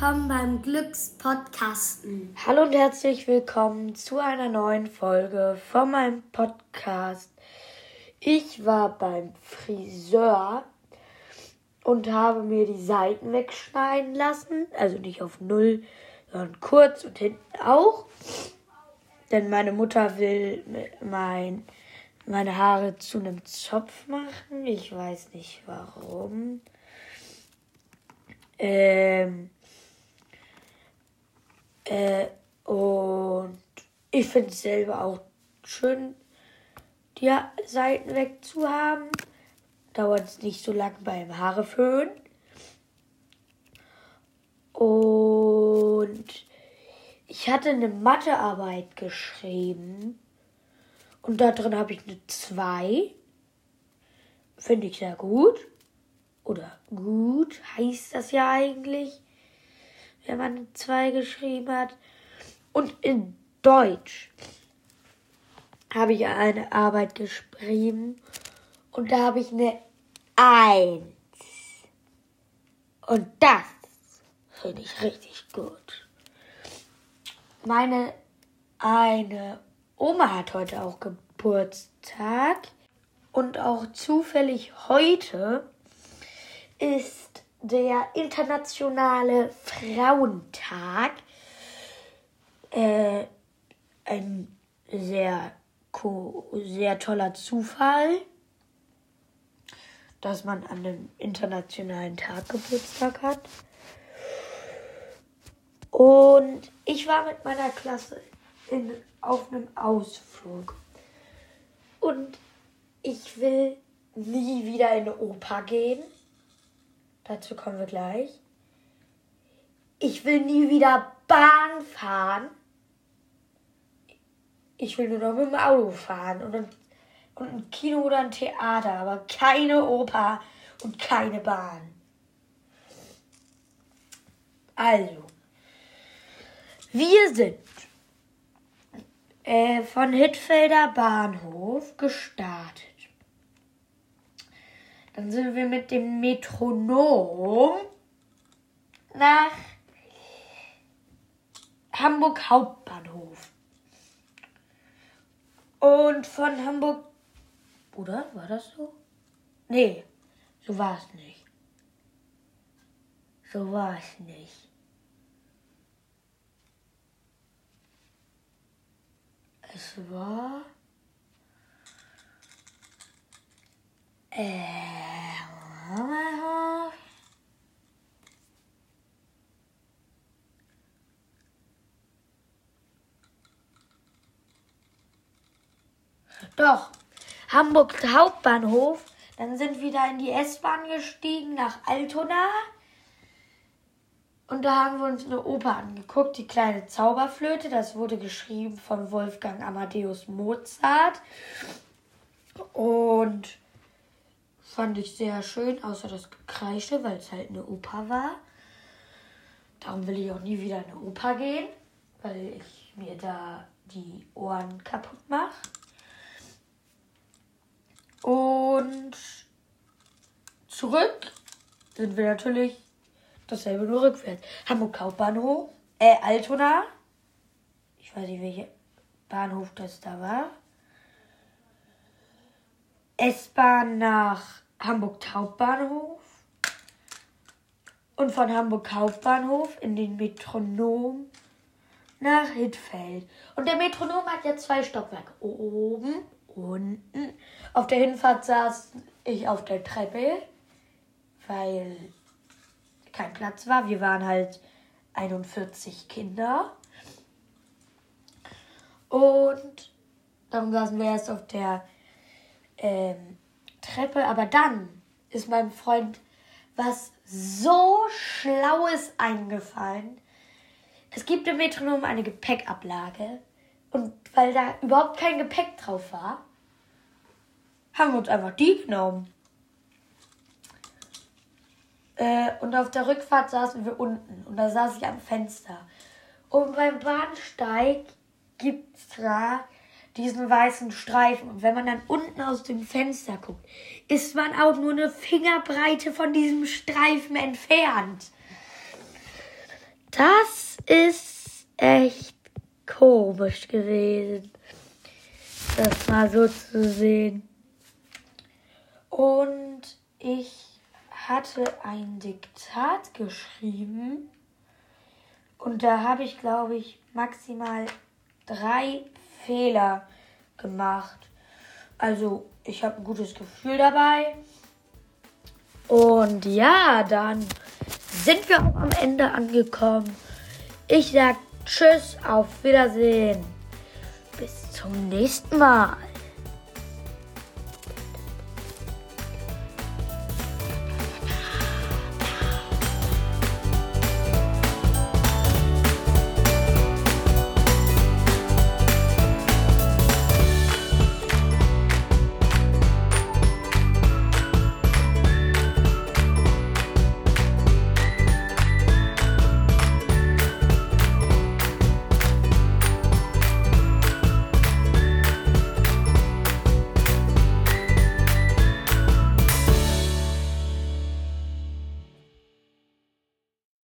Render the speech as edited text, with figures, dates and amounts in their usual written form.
willkommen beim Glückspodcasten. Hallo und herzlich willkommen zu einer neuen Folge von meinem Podcast. Ich war beim Friseur und habe mir die Seiten wegschneiden lassen. Also nicht auf 0, sondern kurz und hinten auch. Denn meine Mutter will meine Haare zu einem Zopf machen. Ich weiß nicht warum. Und ich finde es selber auch schön, die Seiten wegzuhaben. Dauert es nicht so lang beim Haareföhn. Und ich hatte eine Mathearbeit geschrieben. Und da drin habe ich eine 2. Finde ich sehr gut. Oder gut heißt das ja eigentlich, wenn man eine 2 geschrieben hat. Und in Deutsch habe ich eine Arbeit geschrieben. Und da habe ich eine 1. Und das finde ich richtig gut. Meine eine Oma hat heute auch Geburtstag. Und auch zufällig heute ist der internationale Frauentag. Ein sehr toller Zufall, dass man an einem internationalen Tag Geburtstag hat. Und ich war mit meiner Klasse auf einem Ausflug. Und ich will nie wieder in eine Oper gehen. Dazu kommen wir gleich. Ich will nie wieder Bahn fahren. Ich will nur noch mit dem Auto fahren und ein Kino oder ein Theater, aber keine Oper und keine Bahn. Also, wir sind von Hittfelder Bahnhof gestartet. Dann sind wir mit dem Metronom nach Hamburg Hauptbahnhof. Und von Hamburg... Oder? War das so? Nee, so war es nicht. Es war... Doch, Hamburg Hauptbahnhof. Dann sind wir da in die S-Bahn gestiegen nach Altona. Und da haben wir uns eine Oper angeguckt, die kleine Zauberflöte. Das wurde geschrieben von Wolfgang Amadeus Mozart. Und fand ich sehr schön, außer das Gekreische, weil es halt eine Oper war. Darum will ich auch nie wieder in eine Oper gehen, weil ich mir da die Ohren kaputt mache. Und zurück sind wir natürlich dasselbe nur rückwärts. Hamburg Hauptbahnhof, Altona. Ich weiß nicht, welcher Bahnhof das da war. S-Bahn nach Hamburg Hauptbahnhof. Und von Hamburg Hauptbahnhof in den Metronom nach Hittfeld. Und der Metronom hat ja 2 Stockwerke. Oben, unten. Auf der Hinfahrt saß ich auf der Treppe, weil kein Platz war. Wir waren halt 41 Kinder. Und dann saßen wir erst auf der Treppe. Aber dann ist meinem Freund was so Schlaues eingefallen. Es gibt im Metronom eine Gepäckablage. Und weil da überhaupt kein Gepäck drauf war, haben wir uns einfach die genommen. Und auf der Rückfahrt saßen wir unten. Und da saß ich am Fenster. Und beim Bahnsteig gibt es da diesen weißen Streifen. Und wenn man dann unten aus dem Fenster guckt, ist man auch nur eine Fingerbreite von diesem Streifen entfernt. ist echt komisch gewesen, das mal so zu sehen. Und ich hatte ein Diktat geschrieben und da habe ich, glaube ich, maximal 3 Fehler gemacht. Also ich habe ein gutes Gefühl dabei. Und ja, dann sind wir auch am Ende angekommen. Ich sag Tschüss, auf Wiedersehen. Bis zum nächsten Mal.